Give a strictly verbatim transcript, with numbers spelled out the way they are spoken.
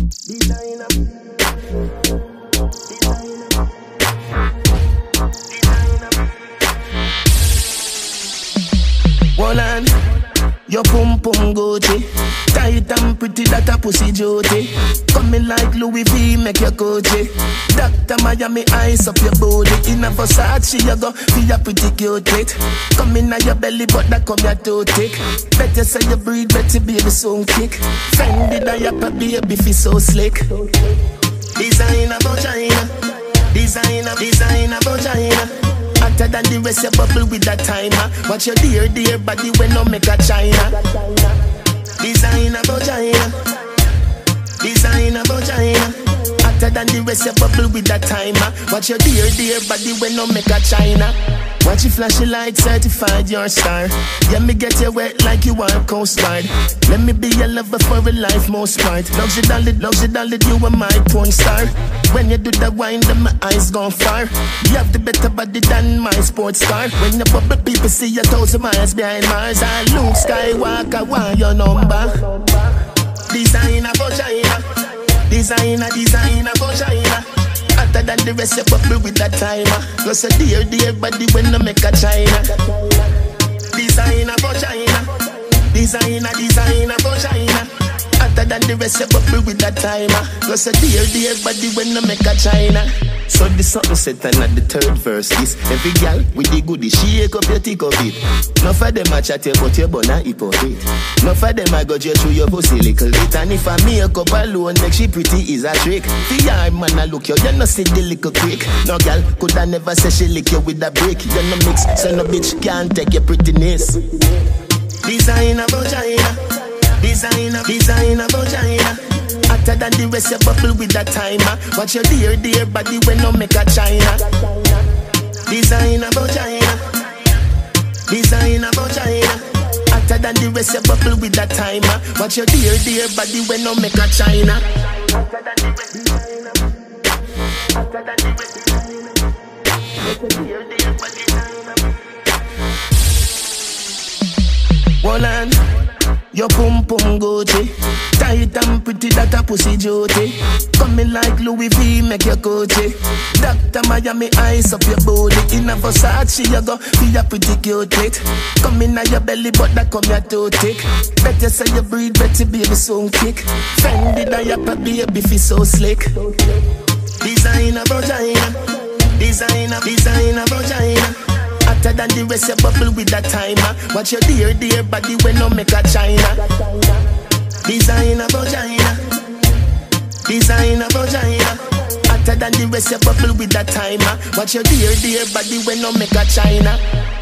Designer. One hand, your pum pum Gucci, tight and pretty that a pussy duty. Coming like Louis V, make your Gucci. Doctor Miami, ice up your body. In a Versace, you go feel a pretty cute it. Come in your belly, but that come your too thick. Better say you breathe, better baby soon kick. Fendi diaper, baby feel so slick. Designer vagina, designer, designer vagina. Hotter than the rest, you bubble with that timer. Watch your dear, dear body when no make a China. Designer vagina, designer vagina. Hotter than the rest, you bubble with that timer. Watch your dear, dear body when no make a China. Watch you flash your light, certified your star. Yeah, me get you wet like you are Coast Guard. Let me be your lover for a life most part. Luxury dolly, luxury dolly, you are my porn star. When you do the wine, then my eyes gone far. You have the better body than my sports car. When you bubble, people see you thousand miles behind Mars. I Luke Skywalker, want your number. Designer vagina, designer, designer vagina. Hotter than the rest, you bubble with that timer. Plus a dear, dear body when you make a China. Designer vagina, designer, designer vagina. Hotter than the rest, you bubble with that timer. Plus a dear, dear body when you make a China. So this something set and at the third verse is every gal with the goodie, shake up your tick of it. Enough of them a chat about your bun and hypocrite. Enough of them a go you through your pussy little bit. And if I make up alone, make she pretty is a trick. The yard man a look you, you no see the little quick. No gal coulda never say she lick you with a brick. You no mix, so no bitch can't take your prettiness. Designer vagina, designer, designer vagina. Hotter than the rest, you bubble with that timer. Watch your dear, dear body when no make a China. Designer vagina, designer vagina. Hotter than the rest, you bubble with that timer. Watch your dear, dear body when no make a China. Hotter than the rest, designer. Hotter than the rest, designer. Watch your dear, dear body timer. One hand, your pum pum Gucci, tight and pretty that a pussy duty. Coming like Louis V, make your Gucci. Doctor Miami, ice up your body. In a Versace, you go feel a pretty cute it. Come in your belly, but that come your too thick. Better say you breathe, better baby soon kick. Fendi diaper, baby feel so slick. Designer vagina, designer, designer vagina. Hotter than the rest, you bubble with that timer. Watch your dear, dear body when no make a China. Designer vagina, designer vagina. Hotter than the rest, you bubble with that timer. Watch your dear, dear body when no make a China.